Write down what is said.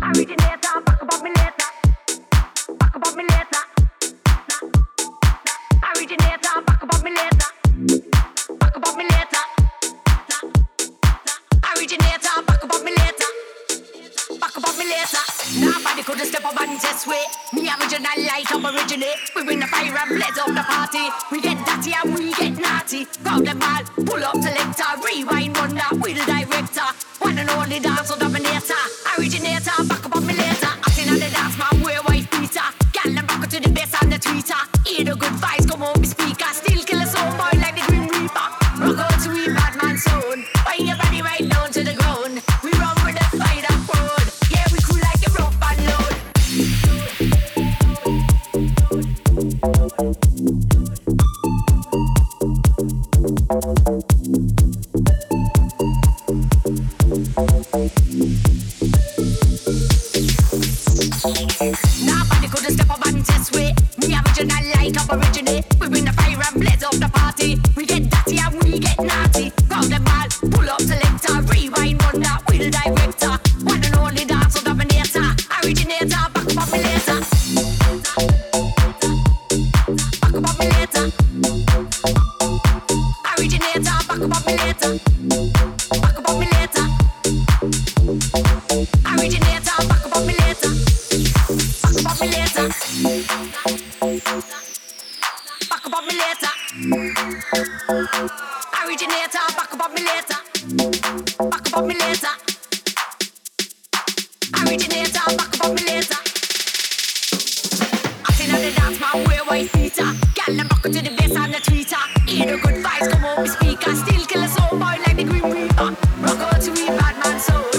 Originator, back about me later. Back about me later. Originator, back about me later. Back about me later. Originator, back about me later. Back about me later. Nobody could step up and test way. Me original light up originate. We bring the fire and blaze up the party. We get dirty and we get naughty. Grab the ball, pull up selector, rewind wonder, we the director. One and only dance dominator. Originator, back about me later. Acting on the dance man, wear white Peter. Gal them back to the best on the tweeter. Hear the good vibes come on me speaker. Still kill a soul boy like the Green Reaper. Rock out to we bad man zone. Wind your body right down to the ground. We run with the fight up road. Yeah, we cool like a rope and load. Nobody could step up and test way. Me original light up originate. We bring the fire and blaze up the party. We get dirty and we get naughty. Grab the ball, pull up selector, rewind wonder, we the director. One and only dance dominator. Originator, back up me later. Back up me later. Originator, back up me later. Back up me later. Originator, back up me later. Back up me later. Back up me later. Originator, back up me later. Back up me later. Originator, back up me later. Acting on the dance man, wear white Peter. Gal them back to the bass on the tweeter. Hear the good vibes come on me speaker. Still kill a soul boy like the Green Reaper. Rock out to we bad man soul.